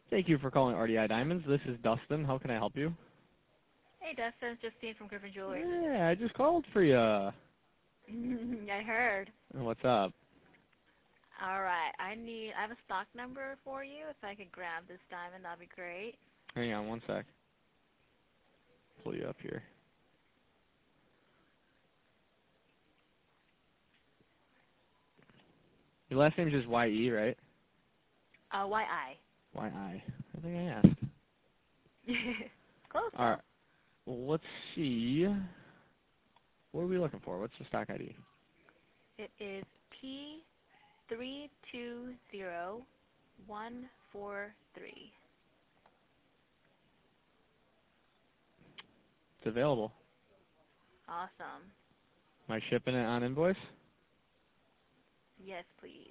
Thank you for calling RDI Diamonds. This is Dustin. How can I help you? Hey, Dustin. It's Justine from Griffin Jewelry. Yeah, I just called for you. I heard. What's up? All right. I have a stock number for you. If I could grab this diamond, that'd be great. Hang on one sec. Pull you up here. Your last name is just Y-E, right? Y-I. Y-I. I think I asked. Close. All right. Well, let's see. What are we looking for? What's the stock ID? It is P320143. It's available. Awesome. Am I shipping it on invoice? Yes, please.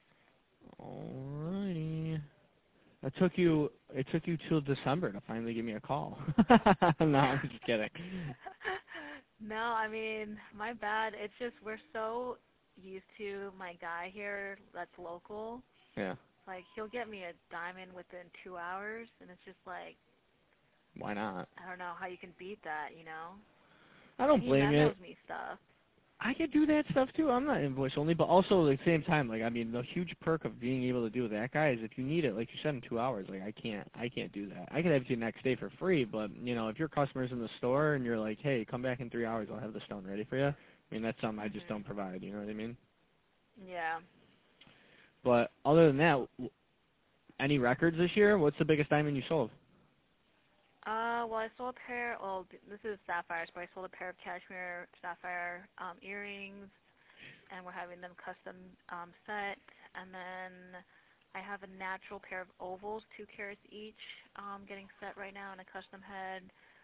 Alrighty. It took you till December to finally give me a call. No, I'm just kidding. No, I mean, my bad. It's just we're so used to my guy here that's local. Yeah. Like, he'll get me a diamond within 2 hours, and it's just like, Why not? I don't know how you can beat that, you know? I don't He blame you. memos me stuff. I could do that stuff too. I'm not invoice only, but also at the same time, like I mean, the huge perk of being able to do that guy is if you need it, like you said, in 2 hours. Like I can't do that. I could have it to you next day for free, but you know, if your customer's in the store and you're like, hey, come back in 3 hours, I'll have the stone ready for you. I mean, that's something I just don't provide. You know what I mean? Yeah. But other than that, any records this year? What's the biggest diamond you sold? Well, I sold a pair, well, this is sapphires, but I sold a pair of cashmere sapphire earrings, and we're having them custom set. And then I have a natural pair of ovals, 2 carats each, getting set right now in a custom head.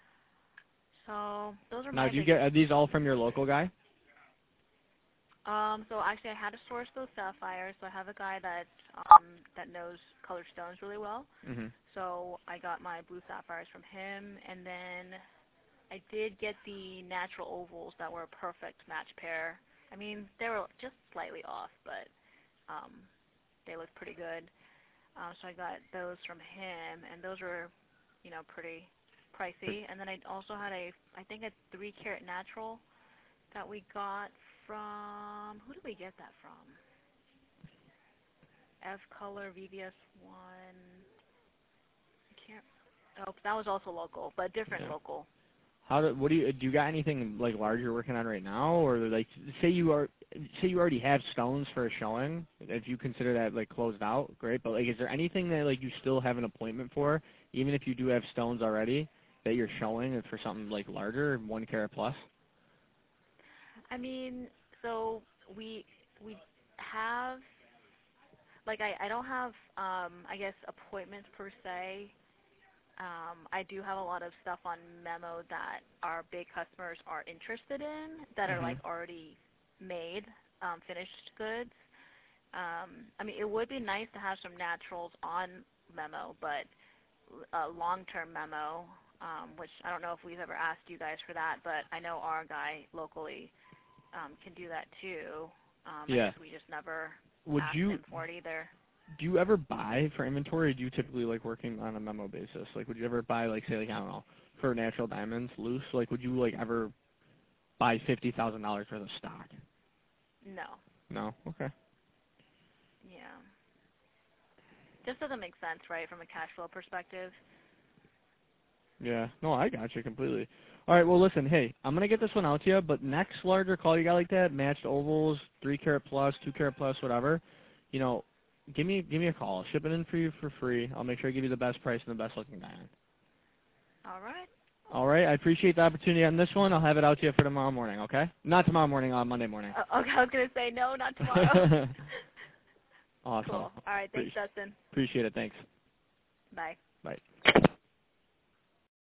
So those are Now, my are these all from your local guy? So actually I had to source those sapphires, so I have a guy that knows colored stones really well. So I got my blue sapphires from him, and then I did get the natural ovals that were a perfect match pair. I mean, they were just slightly off, but they looked pretty good. So I got those from him, and those were, you know, pretty pricey. And then I also had I think a 3 carat natural that we got from, who did we get that from? F Color VVS1. I can't. Oh, that was also local, but different local. What do you got anything like large you're working on right now, or like say you already have stones for a showing? If you consider that like closed out, great. But like, is there anything that like you still have an appointment for, even if you do have stones already that you're showing for something like larger, 1 carat plus? I mean, so we have, like, I don't have I guess appointments per se. I do have a lot of stuff on memo that our big customers are interested in that are like already made, finished goods. I mean, it would be nice to have some naturals on memo, but a long-term memo, which I don't know if we've ever asked you guys for that, but I know our guy locally can do that too. I guess we just never asked him for it either. Do you ever buy for inventory, or do you typically like working on a memo basis? Like, would you ever buy, like, say, like, I don't know, for natural diamonds, loose? Like, would you, like, ever buy $50,000 worth of stock? No. No? Okay. Yeah. Just doesn't make sense, right, from a cash flow perspective. Yeah. No, I got you completely. All right, well, listen, hey, I'm going to get this one out to you, but next larger call you got like that, matched ovals, 3 carat plus, 2 carat plus, whatever, you know, give me a call. I'll ship it in for you for free. I'll make sure I give you the best price and the best looking diamond. All right. All right. I appreciate the opportunity on this one. I'll have it out to you for tomorrow morning, okay? Not tomorrow morning, Monday morning. Okay, I was going to say no, not tomorrow. Awesome. Cool. All right. Thanks, Dustin. Appreciate it. Thanks. Bye.